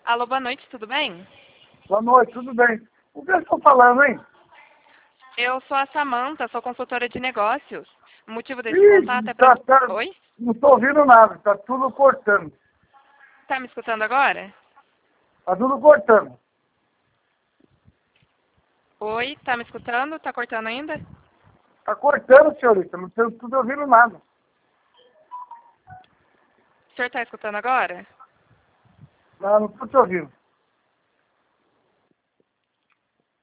Alô, boa noite, tudo bem? Boa noite, tudo bem? O que eu estou falando, hein? Eu sou a Samanta, sou consultora de negócios. O motivo desse contato Ih, é para... Oi? não estou ouvindo nada, está tudo cortando. Tá me escutando agora? Está tudo cortando. Oi, tá me escutando? Tá cortando ainda? Está cortando, senhorita, não estou tudo ouvindo nada. O senhor tá escutando agora? Não estou te ouvindo.